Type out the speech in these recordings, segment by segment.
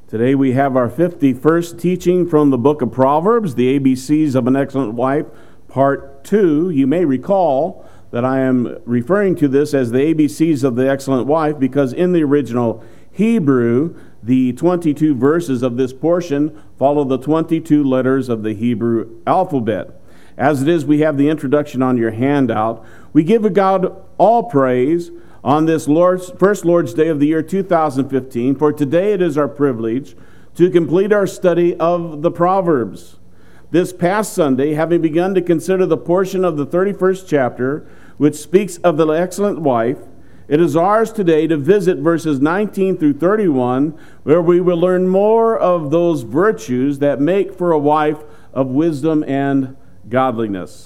Today we have our 51st teaching from the book of Proverbs, the ABCs of an Excellent Wife, Part 2. You may recall that I am referring to this as the ABCs of the Excellent Wife because in the original Hebrew, the 22 verses of this portion follow the 22 letters of the Hebrew alphabet. As it is, we have the introduction on your handout. We give God all praise on this first Lord's Day of the year 2015, for today it is our privilege to complete our study of the Proverbs. This past Sunday, having begun to consider the portion of the 31st chapter, which speaks of the excellent wife, it is ours today to visit verses 19 through 31, where we will learn more of those virtues that make for a wife of wisdom and godliness.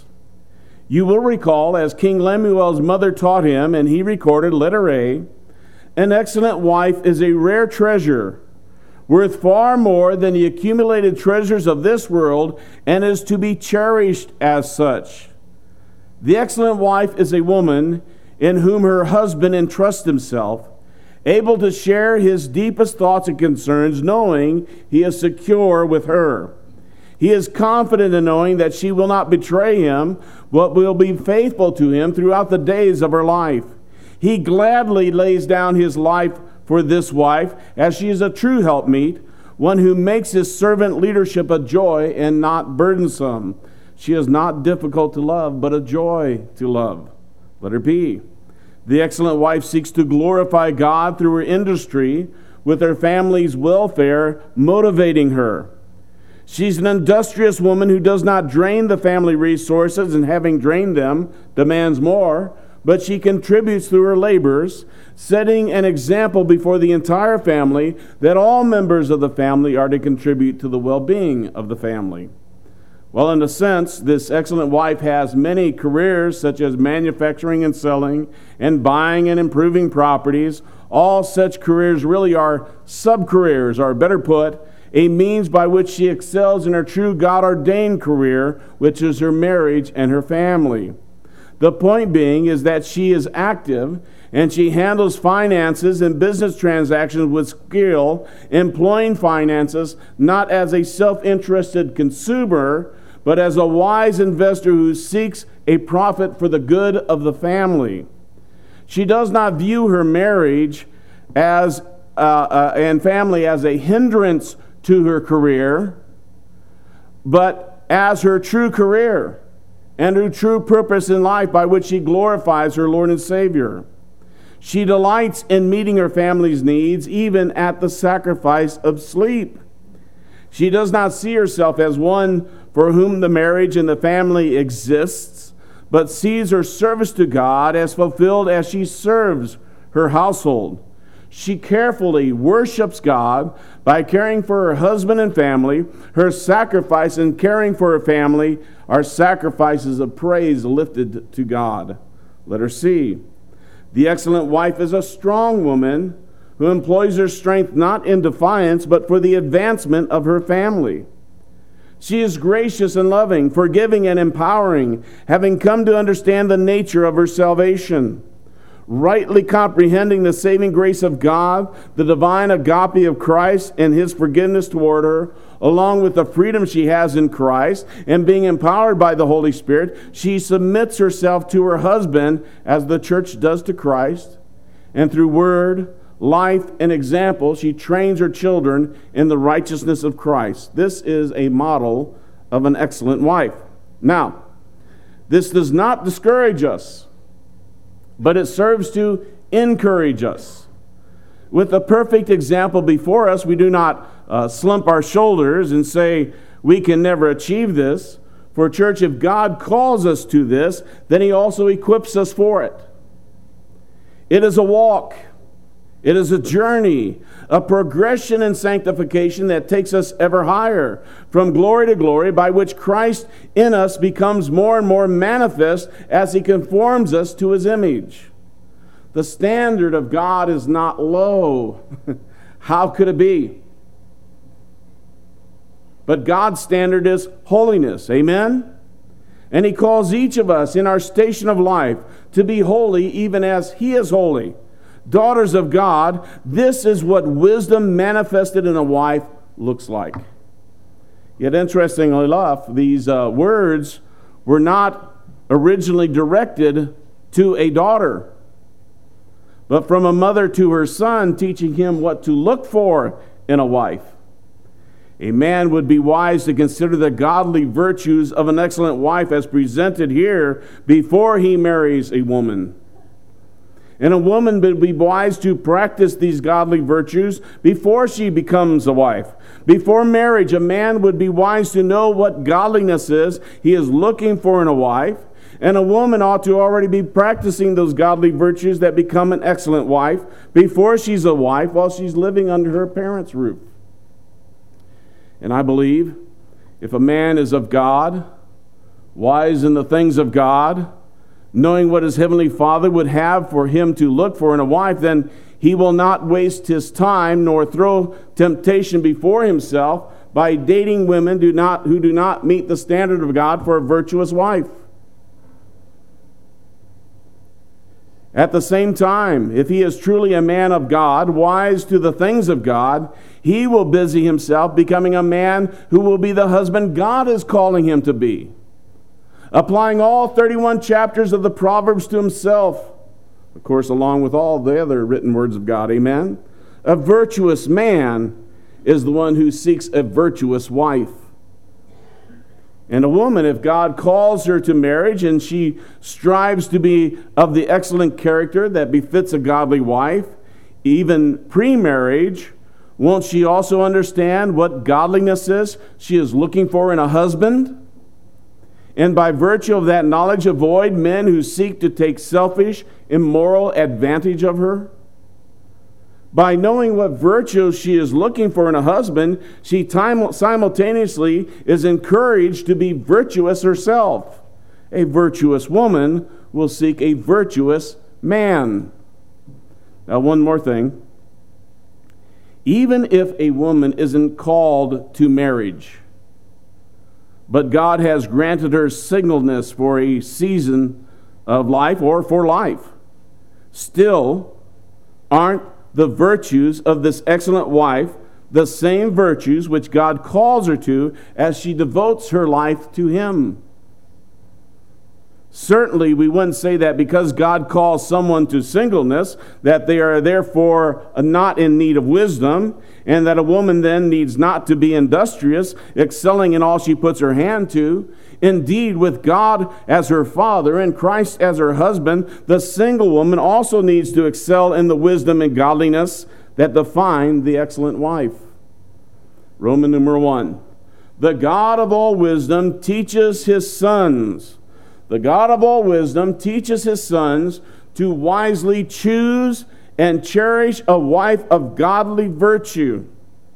You will recall, as King Lemuel's mother taught him, and he recorded, letter A, an excellent wife is a rare treasure, worth far more than the accumulated treasures of this world, and is to be cherished as such. The excellent wife is a woman in whom her husband entrusts himself, able to share his deepest thoughts and concerns, knowing he is secure with her. He is confident in knowing that she will not betray him, but will be faithful to him throughout the days of her life. He gladly lays down his life for this wife, as she is a true helpmeet, one who makes his servant leadership a joy and not burdensome. She is not difficult to love, but a joy to love. Letter B. The excellent wife seeks to glorify God through her industry, with her family's welfare motivating her. She's an industrious woman who does not drain the family resources, and having drained them, demands more, but she contributes through her labors, setting an example before the entire family that all members of the family are to contribute to the well-being of the family. Well, in a sense, this excellent wife has many careers, such as manufacturing and selling, and buying and improving properties. All such careers really are sub-careers, or better put, a means by which she excels in her true God-ordained career, which is her marriage and her family. The point being is that she is active, and she handles finances and business transactions with skill, employing finances not as a self-interested consumer, but as a wise investor who seeks a profit for the good of the family. She does not view her marriage as and family as a hindrance to her career, but as her true career and her true purpose in life by which she glorifies her Lord and Savior. She delights in meeting her family's needs, even at the sacrifice of sleep. She does not see herself as one for whom the marriage and the family exists, but sees her service to God as fulfilled as she serves her household. She carefully worships God by caring for her husband and family. Her sacrifice in caring for her family are sacrifices of praise lifted to God. Letter C. The excellent wife is a strong woman who employs her strength not in defiance, but for the advancement of her family. She is gracious and loving, forgiving and empowering, having come to understand the nature of her salvation. Rightly comprehending the saving grace of God, the divine agape of Christ and his forgiveness toward her, along with the freedom she has in Christ, and being empowered by the Holy Spirit, she submits herself to her husband as the church does to Christ, and through word, life, and example, she trains her children in the righteousness of Christ. This is a model of an excellent wife. Now, this does not discourage us, but it serves to encourage us. With a perfect example before us, we do not slump our shoulders and say, we can never achieve this. For church, if God calls us to this, then he also equips us for it. It is a walk. It is a journey, a progression in sanctification that takes us ever higher, from glory to glory, by which Christ in us becomes more and more manifest as he conforms us to his image. The standard of God is not low. How could it be? But God's standard is holiness. Amen? And he calls each of us in our station of life to be holy even as he is holy. daughters of God, this is what wisdom manifested in a wife looks like. Yet interestingly enough, these words were not originally directed to a daughter, but from a mother to her son, teaching him what to look for in a wife. A man would be wise to consider the godly virtues of an excellent wife as presented here before he marries a woman. And a woman would be wise to practice these godly virtues before she becomes a wife. Before marriage, a man would be wise to know what godliness is he is looking for in a wife. And a woman ought to already be practicing those godly virtues that become an excellent wife before she's a wife while she's living under her parents' roof. And I believe if a man is of God, wise in the things of God, knowing what his heavenly Father would have for him to look for in a wife, then he will not waste his time nor throw temptation before himself by dating women who do not meet the standard of God for a virtuous wife. At the same time, if he is truly a man of God, wise to the things of God, he will busy himself becoming a man who will be the husband God is calling him to be, applying all 31 chapters of the Proverbs to himself, of course, along with all the other written words of God. Amen? A virtuous man is the one who seeks a virtuous wife. And a woman, if God calls her to marriage and she strives to be of the excellent character that befits a godly wife, even pre-marriage, won't she also understand what godliness is she is looking for in a husband? And by virtue of that knowledge, avoid men who seek to take selfish, immoral advantage of her? By knowing what virtues she is looking for in a husband, she simultaneously is encouraged to be virtuous herself. A virtuous woman will seek a virtuous man. Now, one more thing. Even if a woman isn't called to marriage, but God has granted her singleness for a season of life or for life, still aren't the virtues of this excellent wife the same virtues which God calls her to as she devotes her life to Him? Certainly, we wouldn't say that because God calls someone to singleness, that they are therefore not in need of wisdom, and that a woman then needs not to be industrious, excelling in all she puts her hand to. Indeed, with God as her father and Christ as her husband, the single woman also needs to excel in the wisdom and godliness that define the excellent wife. Roman numeral 1. The God of all wisdom teaches His sons. The God of all wisdom teaches His sons to wisely choose and cherish a wife of godly virtue.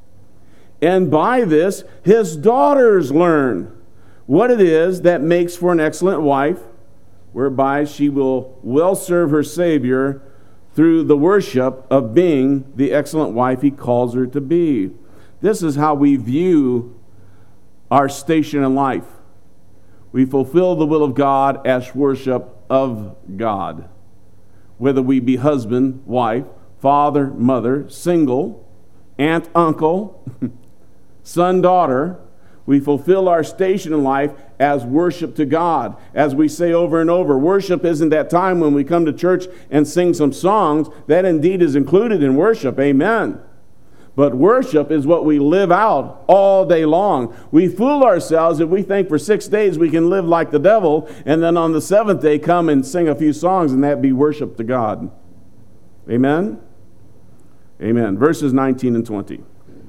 And by this, His daughters learn what it is that makes for an excellent wife, whereby she will well serve her Savior through the worship of being the excellent wife He calls her to be. This is how we view our station in life. We fulfill the will of God as worship of God. Whether we be husband, wife, father, mother, single, aunt, uncle, son, daughter, we fulfill our station in life as worship to God. As we say over and over, worship isn't that time when we come to church and sing some songs. That indeed is included in worship. Amen. But worship is what we live out all day long. We fool ourselves if we think for 6 days we can live like the devil, and then on the 7th day come and sing a few songs, and that be worship to God. Amen? Amen. Verses 19 and 20.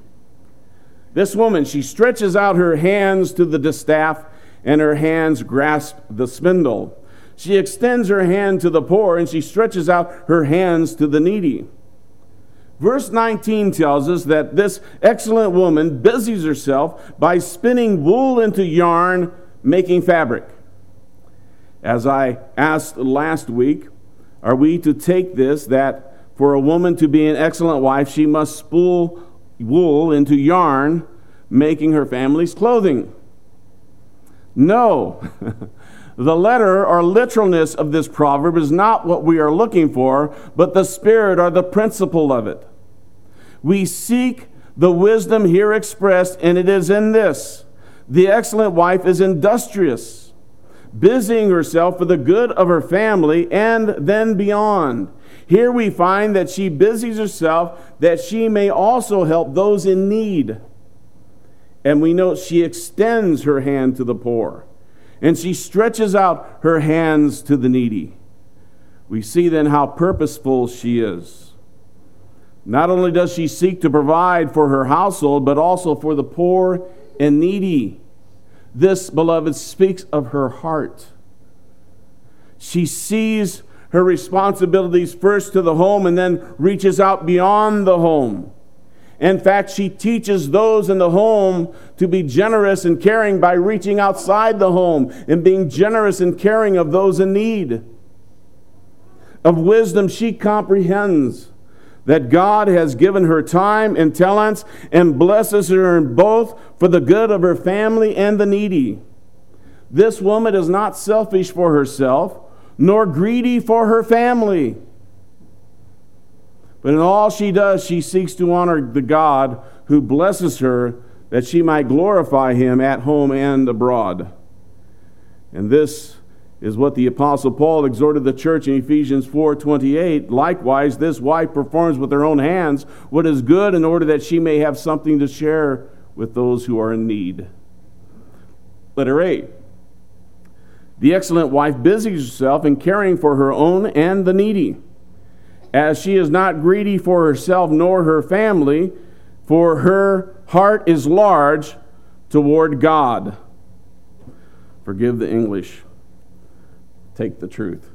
This woman, she stretches out her hands to the distaff, and her hands grasp the spindle. She extends her hand to the poor, and she stretches out her hands to the needy. Verse 19 tells us that this excellent woman busies herself by spinning wool into yarn, making fabric. As I asked last week, are we to take this that for a woman to be an excellent wife, she must spool wool into yarn, making her family's clothing? No. The letter or literalness of this proverb is not what we are looking for, but the spirit or the principle of it. We seek the wisdom here expressed, and it is in this: the excellent wife is industrious, busying herself for the good of her family and then beyond. Here we find that she busies herself that she may also help those in need. And we note she extends her hand to the poor, and she stretches out her hands to the needy. We see then how purposeful she is. Not only does she seek to provide for her household, but also for the poor and needy. This, beloved, speaks of her heart. She sees her responsibilities first to the home and then reaches out beyond the home. In fact, she teaches those in the home to be generous and caring by reaching outside the home and being generous and caring of those in need. Of wisdom, she comprehends that God has given her time and talents and blesses her in both for the good of her family and the needy. This woman is not selfish for herself, nor greedy for her family. But in all she does, she seeks to honor the God who blesses her, that she might glorify him at home and abroad. And this is what the Apostle Paul exhorted the church in Ephesians 4:28. Likewise, this wife performs with her own hands what is good, in order that she may have something to share with those who are in need. Letter A. The excellent wife busies herself in caring for her own and the needy, as she is not greedy for herself nor her family, for her heart is large toward God. Forgive the English. Take the truth.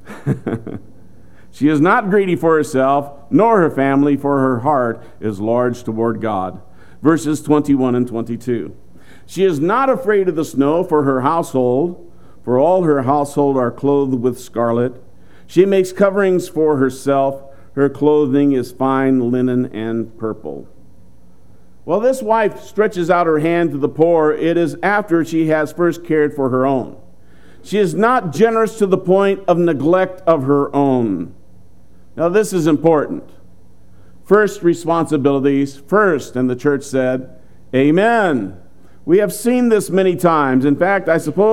She is not greedy for herself nor her family, for her heart is large toward God. Verses 21 and 22. She is not afraid of the snow for her household, for all her household are clothed with scarlet. She makes coverings for herself. Her clothing is fine linen and purple. While this wife stretches out her hand to the poor, it is after she has first cared for her own. She is not generous to the point of neglect of her own. Now this is important. First responsibilities first, and the church said, amen. We have seen this many times. In fact,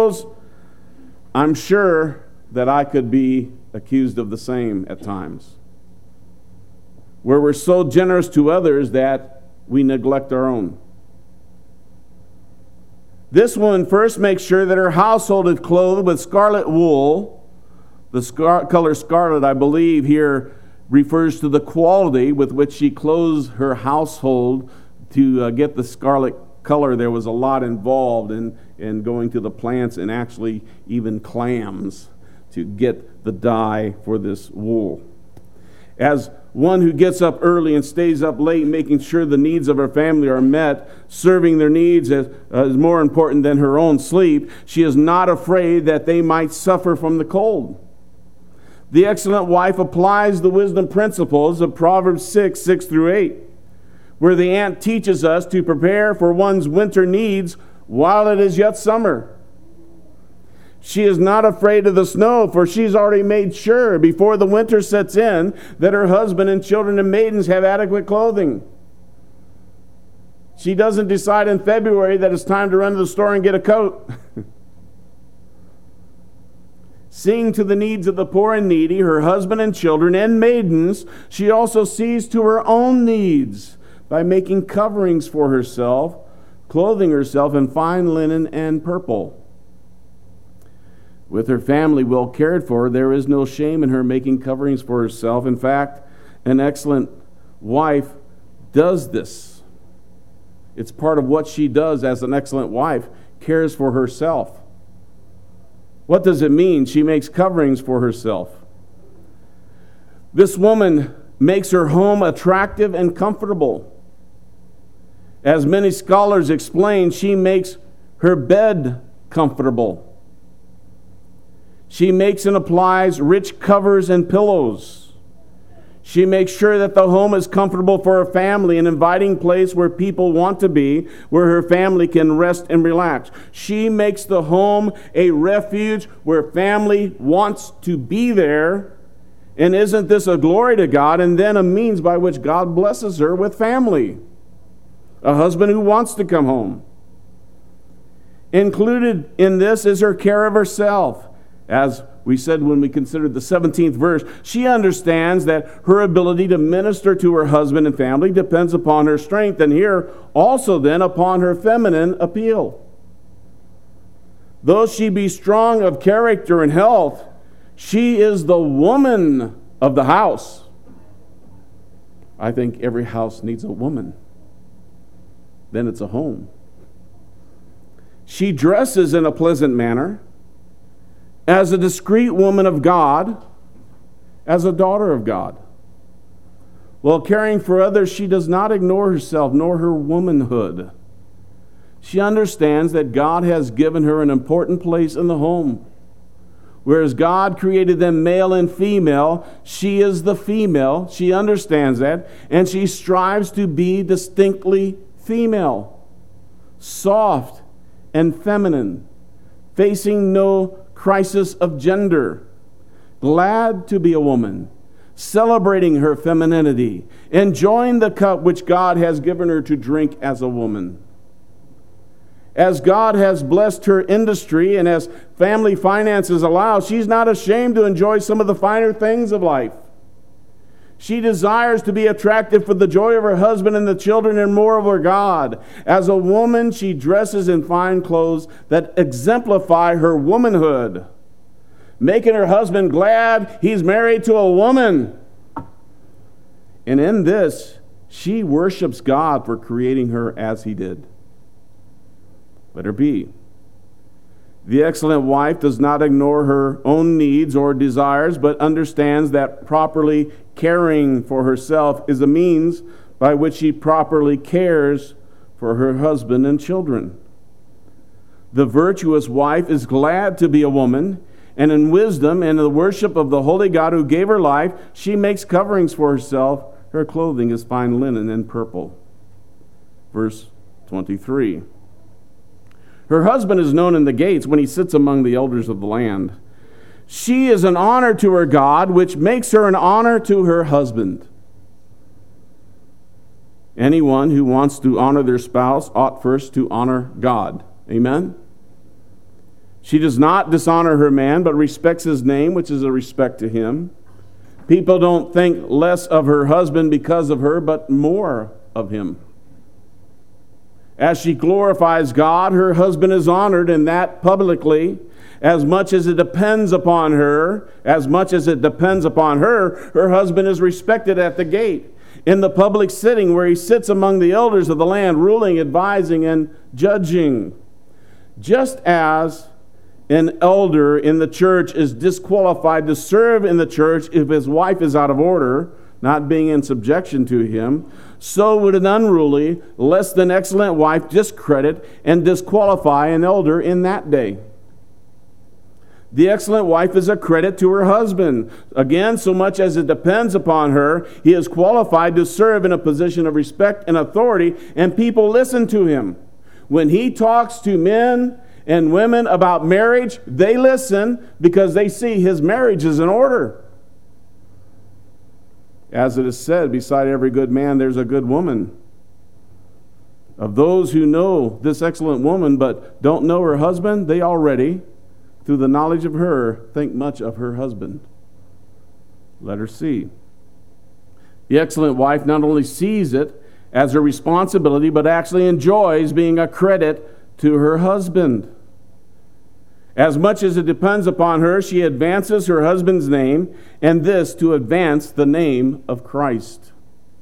I'm sure that I could be accused of the same at times, where we're so generous to others that we neglect our own. This woman first makes sure that her household is clothed with scarlet wool. The color scarlet, I believe, here refers to the quality with which she clothes her household to get the scarlet color. There was a lot involved in going to the plants and actually even clams to get the dye for this wool. As one who gets up early and stays up late, making sure the needs of her family are met, serving their needs is more important than her own sleep, she is not afraid that they might suffer from the cold. The excellent wife applies the wisdom principles of Proverbs 6 through 8, where the aunt teaches us to prepare for one's winter needs while it is yet summer. She is not afraid of the snow, for she's already made sure before the winter sets in that her husband and children and maidens have adequate clothing. She doesn't decide in February that it's time to run to the store and get a coat. Seeing to the needs of the poor and needy, her husband and children and maidens, she also sees to her own needs by making coverings for herself, clothing herself in fine linen and purple. With her family well cared for, there is no shame in her making coverings for herself. In fact, an excellent wife does this. It's part of what she does as an excellent wife, cares for herself. What does it mean? She makes coverings for herself. This woman makes her home attractive and comfortable. As many scholars explain, she makes her bed comfortable. She makes and applies rich covers and pillows. She makes sure that the home is comfortable for her family, an inviting place where people want to be, where her family can rest and relax. She makes the home a refuge where family wants to be there. And isn't this a glory to God, and then a means by which God blesses her with family? A husband who wants to come home. Included in this is her care of herself. As we said when we considered the 17th verse, she understands that her ability to minister to her husband and family depends upon her strength, and here also then upon her feminine appeal. Though she be strong of character and health, she is the woman of the house. I think every house needs a woman. Then it's a home. She dresses in a pleasant manner, as a discreet woman of God, as a daughter of God. While caring for others, she does not ignore herself nor her womanhood. She understands that God has given her an important place in the home. Whereas God created them male and female, she is the female. She understands that, and she strives to be distinctly female, soft and feminine, facing no crisis of gender, glad to be a woman, celebrating her femininity, enjoying the cup which God has given her to drink as a woman. As God has blessed her industry and as family finances allow, she's not ashamed to enjoy some of the finer things of life. She desires to be attractive for the joy of her husband and the children and more of her God. As a woman, she dresses in fine clothes that exemplify her womanhood, making her husband glad he's married to a woman. And in this, she worships God for creating her as he did. Let her be. The excellent wife does not ignore her own needs or desires, but understands that properly caring for herself is a means by which she properly cares for her husband and children. The virtuous wife is glad to be a woman, and in wisdom and the worship of the holy God who gave her life, she makes coverings for herself. Her clothing is fine linen and purple. Verse 23. Her husband is known in the gates when he sits among the elders of the land. She is an honor to her God, which makes her an honor to her husband. Anyone who wants to honor their spouse ought first to honor God. Amen? She does not dishonor her man, but respects his name, which is a respect to him. People don't think less of her husband because of her, but more of him. As she glorifies God, her husband is honored, and that publicly. As much as it depends upon her, her husband is respected at the gate, in the public sitting where he sits among the elders of the land, ruling, advising, and judging. Just as an elder in the church is disqualified to serve in the church if his wife is out of order, not being in subjection to him, so would an unruly, less than excellent wife discredit and disqualify an elder in that day. The excellent wife is a credit to her husband. Again, so much as it depends upon her, he is qualified to serve in a position of respect and authority, and people listen to him. When he talks to men and women about marriage, they listen because they see his marriage is in order. As it is said, beside every good man there's a good woman. Of those who know this excellent woman but don't know her husband, they already, through the knowledge of her, think much of her husband. Let her see. The excellent wife not only sees it as her responsibility, but actually enjoys being a credit to her husband. As much as it depends upon her, she advances her husband's name, and this to advance the name of Christ.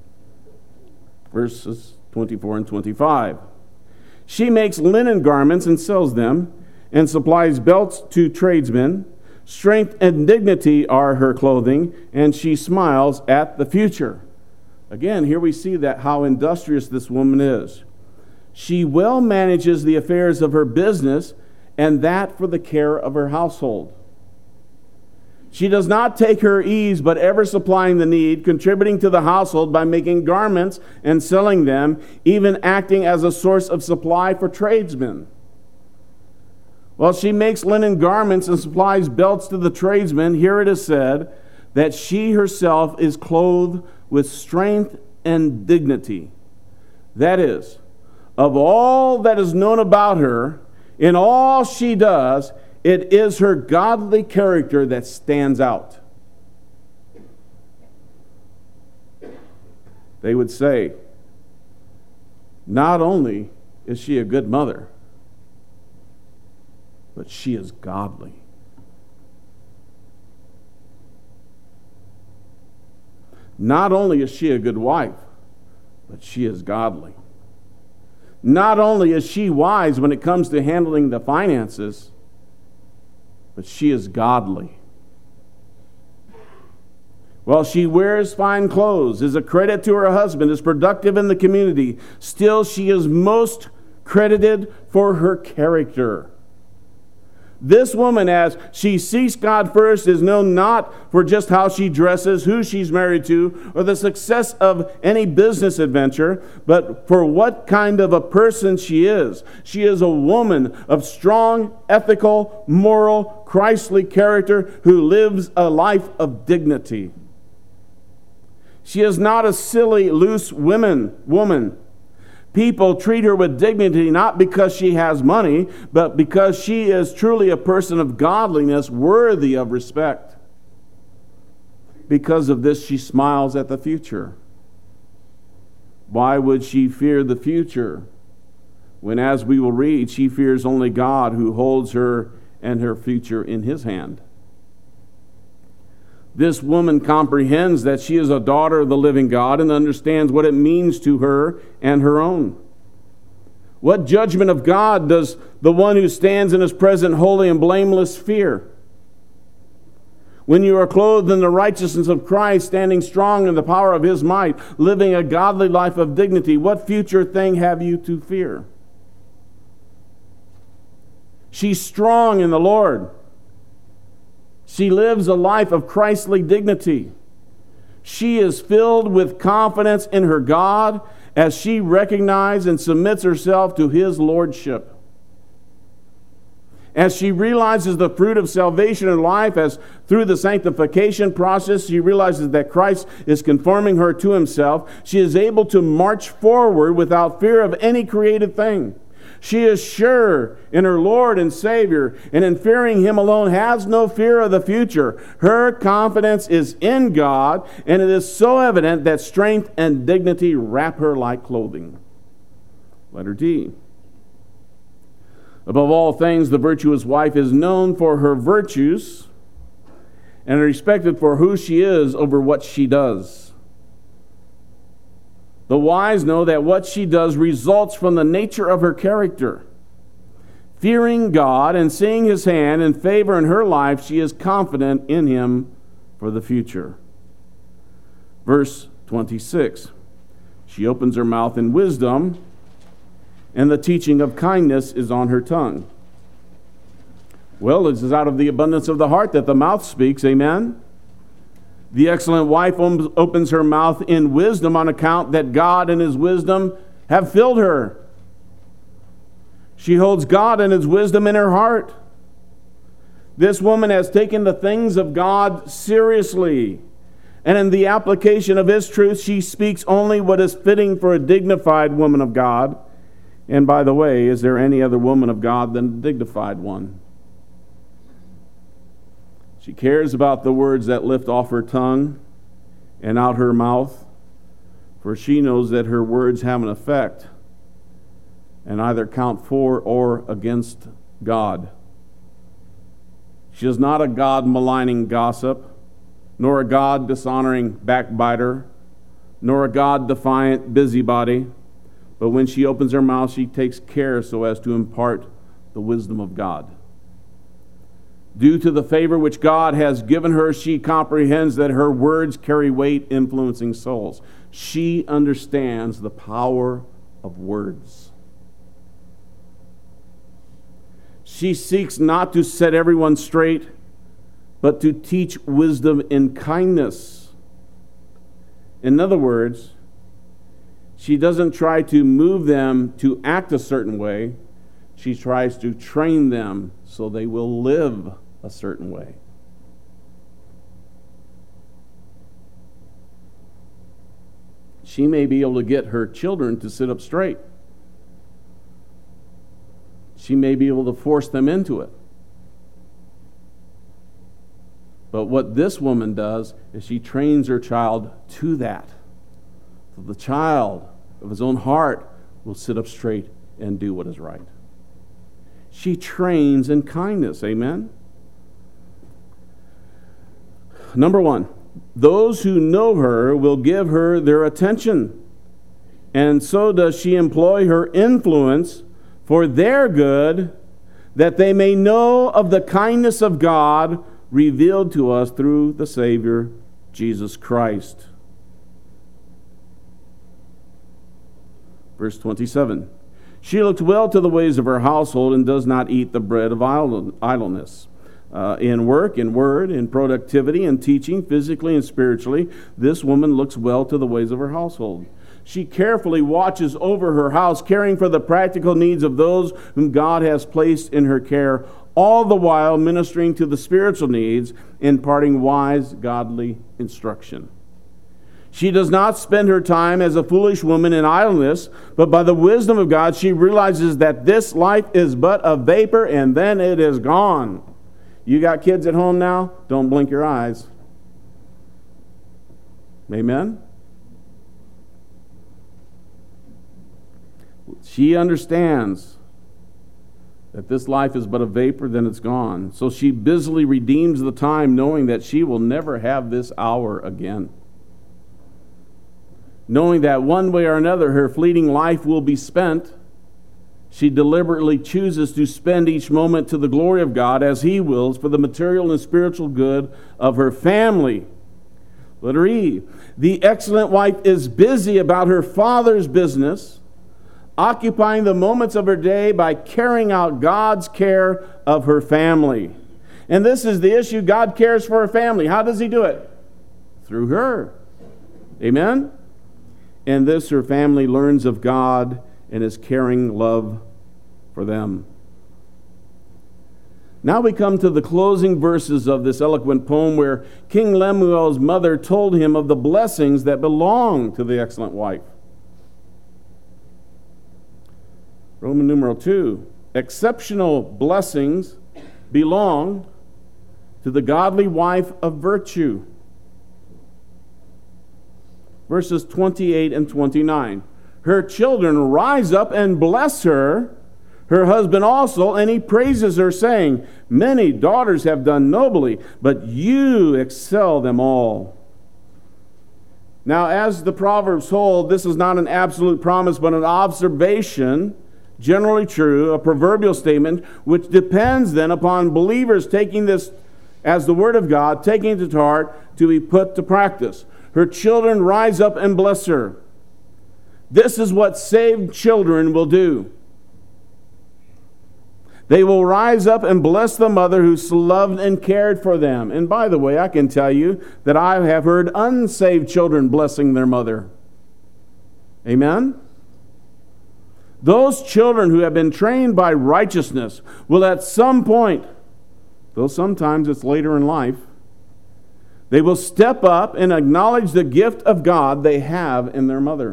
Verses 24 and 25. She makes linen garments and sells them, and supplies belts to tradesmen. Strength and dignity are her clothing, and she smiles at the future. Again, here we see that how industrious this woman is. She well manages the affairs of her business, and that for the care of her household. She does not take her ease, but ever supplying the need, contributing to the household by making garments and selling them, even acting as a source of supply for tradesmen. While she makes linen garments and supplies belts to the tradesmen, here it is said that she herself is clothed with strength and dignity. That is, of all that is known about her, in all she does, it is her godly character that stands out. They would say, not only is she a good mother, but she is godly. Not only is she a good wife, but she is godly. Not only is she wise when it comes to handling the finances, but she is godly. While she wears fine clothes, is a credit to her husband, is productive in the community, still she is most credited for her character. This woman, as she seeks God first, is known not for just how she dresses, who she's married to, or the success of any business adventure, but for what kind of a person she is. She is a woman of strong, ethical, moral, Christly character who lives a life of dignity. She is not a silly, loose woman. People treat her with dignity not because she has money, but because she is truly a person of godliness worthy of respect. Because of this, she smiles at the future. Why would she fear the future when, as we will read, she fears only God who holds her and her future in His hand? This woman comprehends that she is a daughter of the living God and understands what it means to her and her own. What judgment of God does the one who stands in His presence holy and blameless fear? When you are clothed in the righteousness of Christ, standing strong in the power of His might, living a godly life of dignity, what future thing have you to fear? She's strong in the Lord. She lives a life of Christly dignity. She is filled with confidence in her God as she recognizes and submits herself to His lordship. As she realizes the fruit of salvation in life, as through the sanctification process, she realizes that Christ is conforming her to Himself, she is able to march forward without fear of any created thing. She is sure in her Lord and Savior, and in fearing Him alone has no fear of the future. Her confidence is in God, and it is so evident that strength and dignity wrap her like clothing. Letter D. Above all things, the virtuous wife is known for her virtues and respected for who she is over what she does. The wise know that what she does results from the nature of her character. Fearing God and seeing His hand and favor in her life, she is confident in Him for the future. Verse 26. She opens her mouth in wisdom, and the teaching of kindness is on her tongue. Well, it is out of the abundance of the heart that the mouth speaks, amen? The excellent wife opens her mouth in wisdom on account that God and His wisdom have filled her. She holds God and His wisdom in her heart. This woman has taken the things of God seriously. And in the application of His truth, she speaks only what is fitting for a dignified woman of God. And by the way, is there any other woman of God than a dignified one? She cares about the words that lift off her tongue and out her mouth, for she knows that her words have an effect and either count for or against God. She is not a God-maligning gossip, nor a God-dishonoring backbiter, nor a God-defiant busybody, but when she opens her mouth, she takes care so as to impart the wisdom of God. Due to the favor which God has given her, she comprehends that her words carry weight, influencing souls. She understands the power of words. She seeks not to set everyone straight, but to teach wisdom and kindness. In other words, she doesn't try to move them to act a certain way. She tries to train them so they will live a certain way. She may be able to get her children to sit up straight. She may be able to force them into it. But what this woman does is she trains her child to that. So the child of his own heart will sit up straight and do what is right. She trains in kindness. Amen? Number one, those who know her will give her their attention. And so does she employ her influence for their good, that they may know of the kindness of God revealed to us through the Savior, Jesus Christ. Verse 27. She looked well to the ways of her household and does not eat the bread of idleness. In work, in word, in productivity, in teaching, physically and spiritually, this woman looks well to the ways of her household. She carefully watches over her house, caring for the practical needs of those whom God has placed in her care, all the while ministering to the spiritual needs, imparting wise, godly instruction. She does not spend her time as a foolish woman in idleness, but by the wisdom of God, she realizes that this life is but a vapor and then it is gone. You got kids at home now? Don't blink your eyes. Amen? She understands that this life is but a vapor, then it's gone. So she busily redeems the time, knowing that she will never have this hour again. Knowing that one way or another her fleeting life will be spent, she deliberately chooses to spend each moment to the glory of God as He wills for the material and spiritual good of her family. Letter E. The excellent wife is busy about her Father's business, occupying the moments of her day by carrying out God's care of her family. And this is the issue. God cares for her family. How does He do it? Through her. Amen? And this, her family learns of God and His caring love for them. Now we come to the closing verses of this eloquent poem, where King Lemuel's mother told him of the blessings that belong to the excellent wife. Roman numeral 2. Exceptional blessings belong to the godly wife of virtue. Verses 28 and 29. Her children rise up and bless her, her husband also, and he praises her, saying, many daughters have done nobly, but you excel them all. Now, as the Proverbs hold, this is not an absolute promise, but an observation, generally true, a proverbial statement, which depends then upon believers taking this as the Word of God, taking it to heart to be put to practice. Her children rise up and bless her. This is what saved children will do. They will rise up and bless the mother who's loved and cared for them. And by the way, I can tell you that I have heard unsaved children blessing their mother. Amen? Those children who have been trained by righteousness will at some point, though sometimes it's later in life, they will step up and acknowledge the gift of God they have in their mother.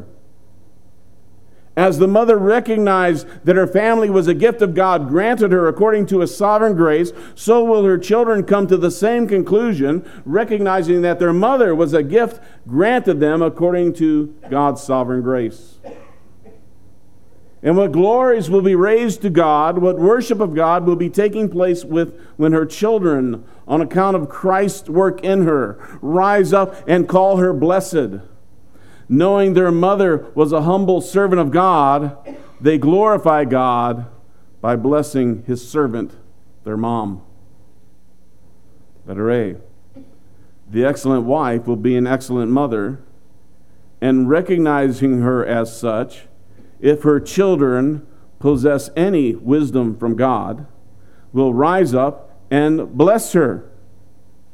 As the mother recognized that her family was a gift of God granted her according to His sovereign grace, so will her children come to the same conclusion, recognizing that their mother was a gift granted them according to God's sovereign grace. And what glories will be raised to God, what worship of God will be taking place when her children, on account of Christ's work in her, rise up and call her blessed. Knowing their mother was a humble servant of God, they glorify God by blessing His servant, their mom. Letter A. The excellent wife will be an excellent mother, and recognizing her as such, if her children possess any wisdom from God, will rise up and bless her.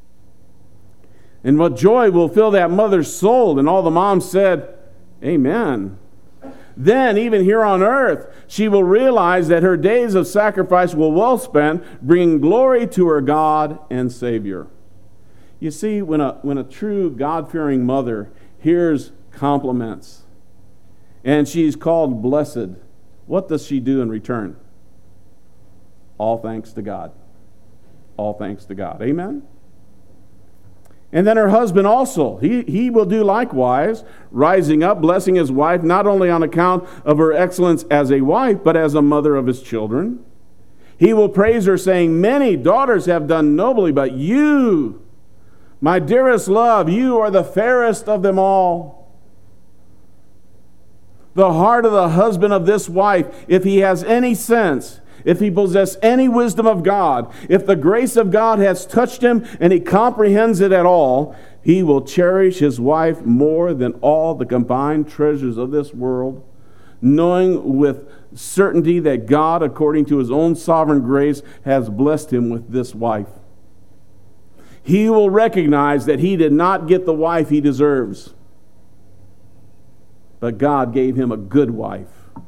And what joy will fill that mother's soul. And all the moms said, amen. Then, even here on earth, she will realize that her days of sacrifice were well spent, bringing glory to her God and Savior. You see, when a true God-fearing mother hears compliments and she's called blessed, what does she do in return? All thanks to God. All thanks to God. Amen? And then her husband also, he will do likewise, rising up, blessing his wife, not only on account of her excellence as a wife, but as a mother of his children. He will praise her, saying, many daughters have done nobly, but you, my dearest love, you are the fairest of them all. The heart of the husband of this wife, if he has any sense, if he possesses any wisdom of God, if the grace of God has touched him and he comprehends it at all, he will cherish his wife more than all the combined treasures of this world, knowing with certainty that God, according to his own sovereign grace, has blessed him with this wife. He will recognize that he did not get the wife he deserves, but God gave him a good wife.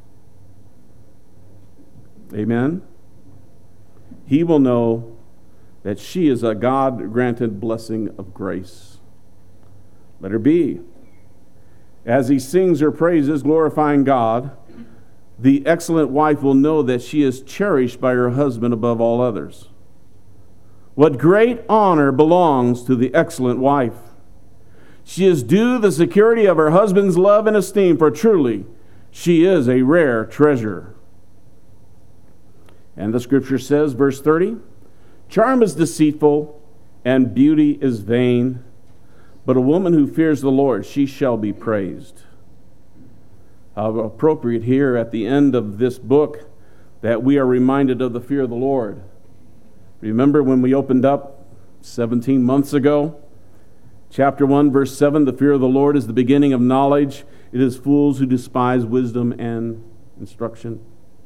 Amen? He will know that she is a God-granted blessing of grace. Let her be. As he sings her praises, glorifying God, the excellent wife will know that she is cherished by her husband above all others. What great honor belongs to the excellent wife! She is due the security of her husband's love and esteem, for truly she is a rare treasure. And the scripture says, verse 30, charm is deceitful and beauty is vain, but a woman who fears the Lord, she shall be praised. How appropriate here at the end of this book that we are reminded of the fear of the Lord. Remember when we opened up 17 months ago? Chapter 1, verse 7, the fear of the Lord is the beginning of knowledge. It is fools who despise wisdom and instruction.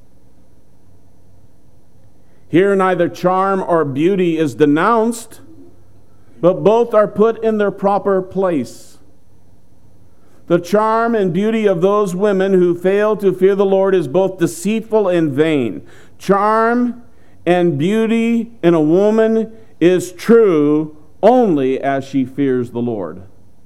Here neither charm or beauty is denounced, but both are put in their proper place. The charm and beauty of those women who fail to fear the Lord is both deceitful and vain. Charm and beauty in a woman is true only as she fears the Lord.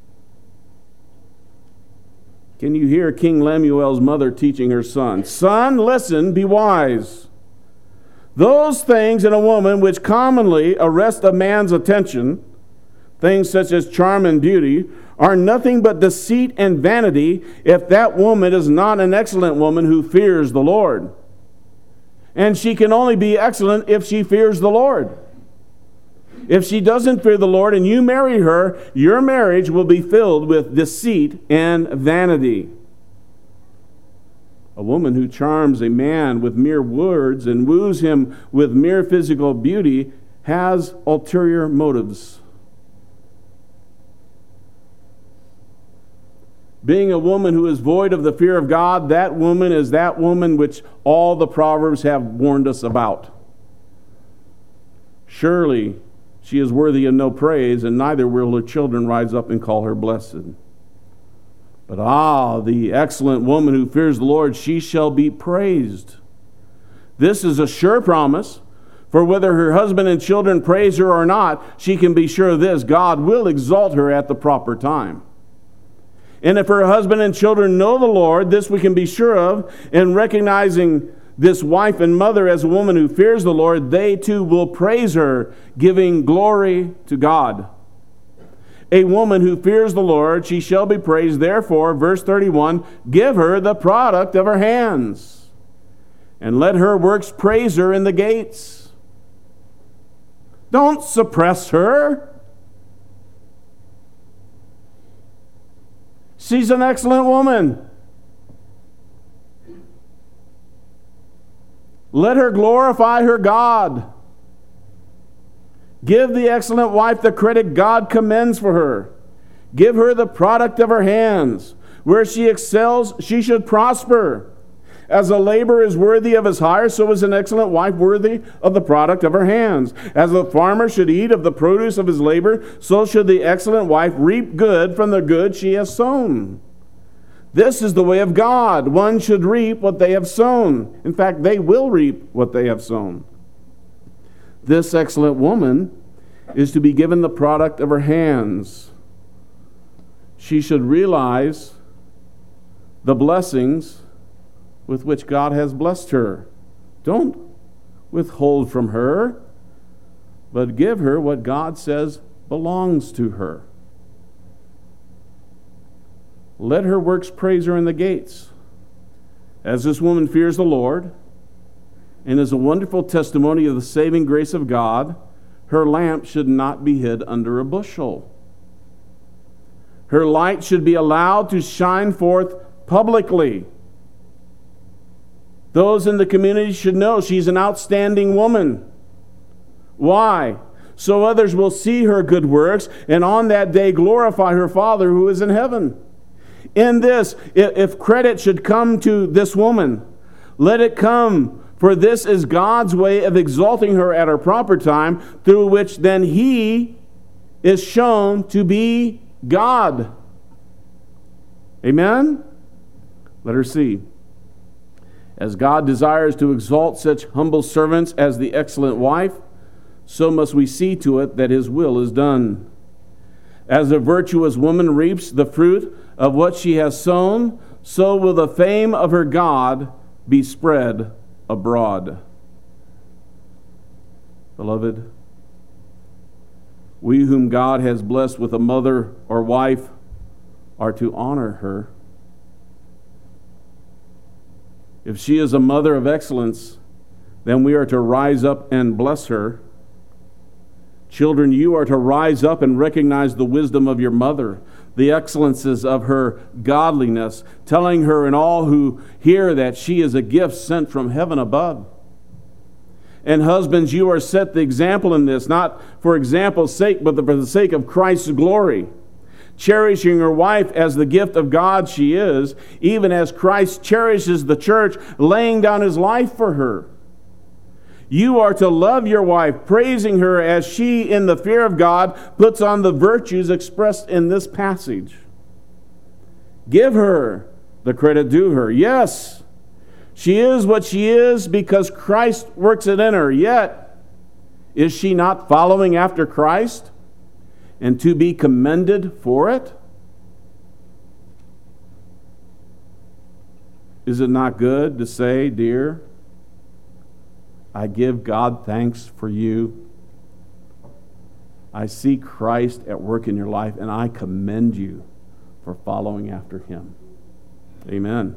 Can you hear King Lemuel's mother teaching her son? Son, listen, be wise. Those things in a woman which commonly arrest a man's attention, things such as charm and beauty, are nothing but deceit and vanity if that woman is not an excellent woman who fears the Lord. And she can only be excellent if she fears the Lord. If she doesn't fear the Lord and you marry her, your marriage will be filled with deceit and vanity. A woman who charms a man with mere words and woos him with mere physical beauty has ulterior motives. Being a woman who is void of the fear of God, that woman is that woman which all the Proverbs have warned us about. Surely she is worthy of no praise, and neither will her children rise up and call her blessed. But the excellent woman who fears the Lord, she shall be praised. This is a sure promise, for whether her husband and children praise her or not, she can be sure of this: God will exalt her at the proper time. And if her husband and children know the Lord, this we can be sure of, in recognizing this wife and mother as a woman who fears the Lord, they too will praise her, giving glory to God. A woman who fears the Lord, she shall be praised. Therefore, verse 31, give her the product of her hands, and let her works praise her in the gates. Don't suppress her. She's an excellent woman. Let her glorify her God. Give the excellent wife the credit God commends for her. Give her the product of her hands. Where she excels, she should prosper. As a laborer is worthy of his hire, so is an excellent wife worthy of the product of her hands. As the farmer should eat of the produce of his labor, so should the excellent wife reap good from the good she has sown. This is the way of God. One should reap what they have sown. In fact, they will reap what they have sown. This excellent woman is to be given the product of her hands. She should realize the blessings with which God has blessed her. Don't withhold from her, but give her what God says belongs to her. Let her works praise her in the gates. As this woman fears the Lord and is a wonderful testimony of the saving grace of God, her lamp should not be hid under a bushel. Her light should be allowed to shine forth publicly. Those in the community should know she's an outstanding woman. Why? So others will see her good works and on that day glorify her Father who is in heaven. In this, if credit should come to this woman, let it come, for this is God's way of exalting her at her proper time, through which then He is shown to be God. Amen? Let her see. As God desires to exalt such humble servants as the excellent wife, so must we see to it that His will is done. As a virtuous woman reaps the fruit of what she has sown, so will the fame of her God be spread abroad. Beloved, we whom God has blessed with a mother or wife are to honor her. If she is a mother of excellence, then we are to rise up and bless her. Children, you are to rise up and recognize the wisdom of your mother, the excellences of her godliness, telling her and all who hear that she is a gift sent from heaven above. And husbands, you are set the example in this, not for example's sake, but for the sake of Christ's glory. Cherishing your wife as the gift of God she is, even as Christ cherishes the church, laying down His life for her. You are to love your wife, praising her as she, in the fear of God, puts on the virtues expressed in this passage. Give her the credit due her. Yes, she is what she is because Christ works it in her. Yet, is she not following after Christ and to be commended for it? Is it not good to say, dear, I give God thanks for you. I see Christ at work in your life, and I commend you for following after Him. Amen.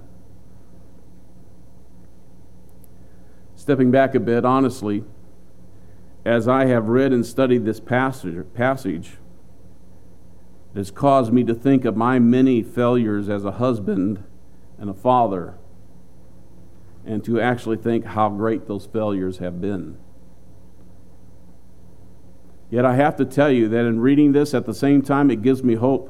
Stepping back a bit, honestly, as I have read and studied this passage, it has caused me to think of my many failures as a husband and a father, and to actually think how great those failures have been. Yet I have to tell you that in reading this at the same time, it gives me hope.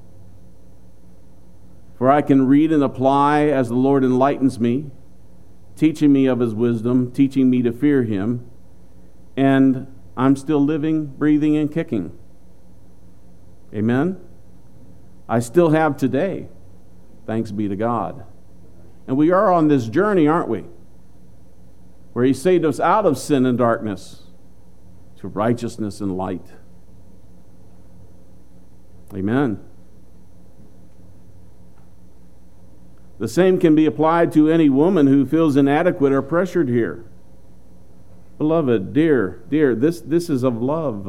For I can read and apply as the Lord enlightens me, teaching me of His wisdom, teaching me to fear Him, and I'm still living, breathing, and kicking. Amen? I still have today. Thanks be to God. And we are on this journey, aren't we? Where He saved us out of sin and darkness to righteousness and light. Amen. The same can be applied to any woman who feels inadequate or pressured here. Beloved, dear, this is of love.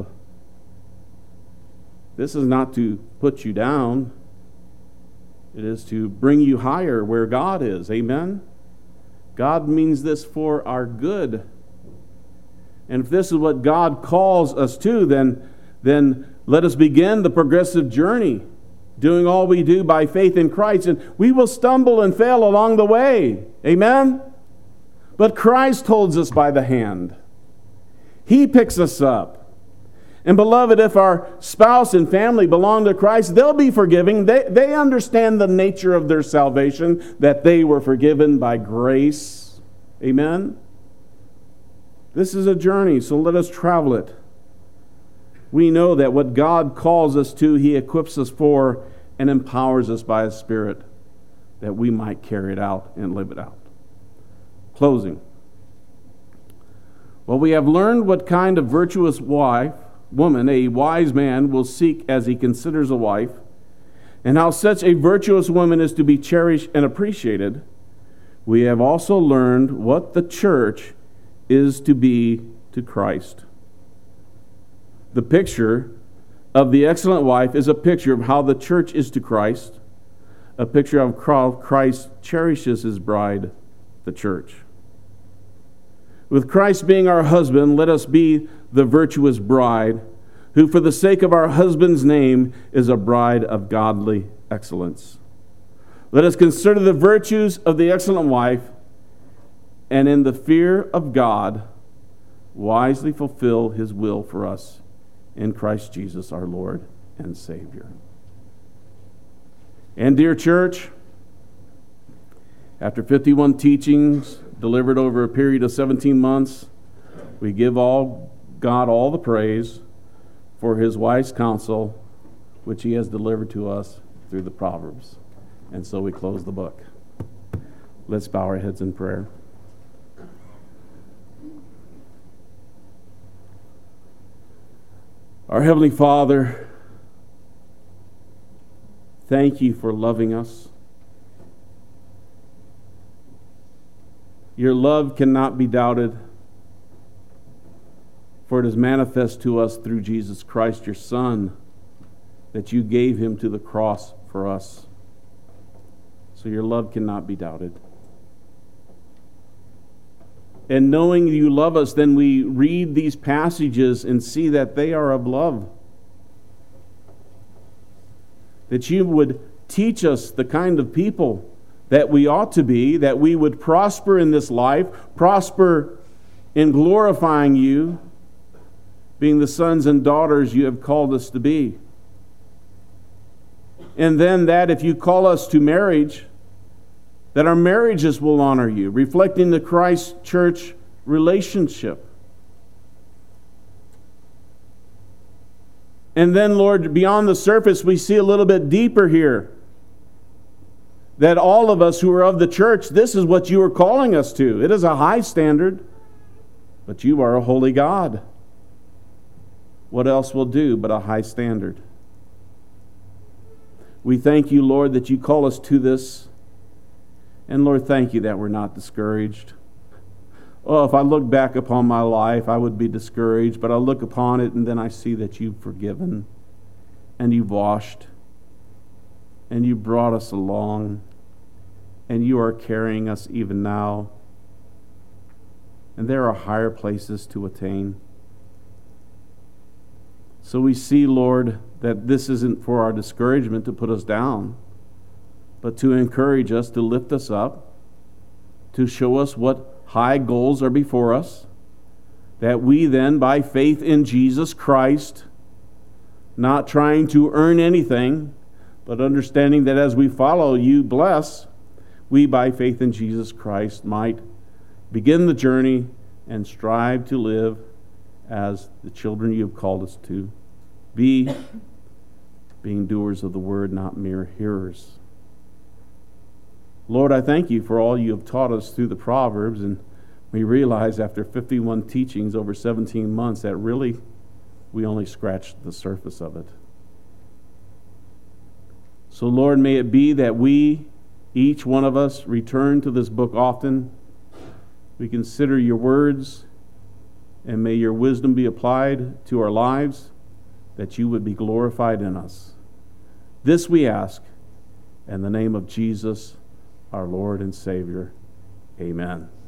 This is not to put you down. It is to bring you higher where God is. Amen? God means this for our good. And if this is what God calls us to, then let us begin the progressive journey, doing all we do by faith in Christ. And we will stumble and fail along the way. Amen? But Christ holds us by the hand. He picks us up. And beloved, if our spouse and family belong to Christ, they'll be forgiving. They understand the nature of their salvation, that they were forgiven by grace. Amen? This is a journey, so let us travel it. We know that what God calls us to, He equips us for and empowers us by His Spirit, that we might carry it out and live it out. Closing. Well, we have learned what kind of virtuous woman a wise man will seek as he considers a wife, and how such a virtuous woman is to be cherished and appreciated. We have also learned what the church is to be to Christ. The picture of the excellent wife is a picture of how the church is to Christ, a picture of how Christ cherishes His bride, the church. With Christ being our husband, let us be the virtuous bride, who for the sake of our husband's name is a bride of godly excellence. Let us consider the virtues of the excellent wife, and in the fear of God, wisely fulfill His will for us in Christ Jesus our Lord and Savior. And dear church, after 51 teachings delivered over a period of 17 months, we give God all the praise for His wise counsel, which He has delivered to us through the Proverbs. And so we close the book. Let's bow our heads in prayer. Our Heavenly Father, thank You for loving us. Your love cannot be doubted, for it is manifest to us through Jesus Christ, Your Son, that You gave Him to the cross for us. So Your love cannot be doubted. And knowing You love us, then we read these passages and see that they are of love. That You would teach us the kind of people that we ought to be, that we would prosper in this life, prosper in glorifying You, being the sons and daughters You have called us to be. And then that if You call us to marriage, that our marriages will honor You, reflecting the Christ church relationship. And then, Lord, beyond the surface, we see a little bit deeper here. That all of us who are of the church, this is what You are calling us to. It is a high standard, but You are a holy God. What else will do but a high standard? We thank You, Lord, that You call us to this. And Lord, thank You that we're not discouraged. Oh, if I look back upon my life, I would be discouraged, but I look upon it and then I see that You've forgiven and You've washed and You brought us along and You are carrying us even now. And there are higher places to attain. So we see, Lord, that this isn't for our discouragement to put us down, but to encourage us, to lift us up, to show us what high goals are before us, that we then, by faith in Jesus Christ, not trying to earn anything, but understanding that as we follow You, bless, we by faith in Jesus Christ might begin the journey and strive to live as the children You have called us to be, being doers of the word, not mere hearers. Lord, I thank You for all You have taught us through the Proverbs, and we realize after 51 teachings over 17 months that really we only scratched the surface of it. So Lord, may it be that we, each one of us, return to this book often. We consider Your words, and may Your wisdom be applied to our lives, that You would be glorified in us. This we ask in the name of Jesus, our Lord and Savior. Amen.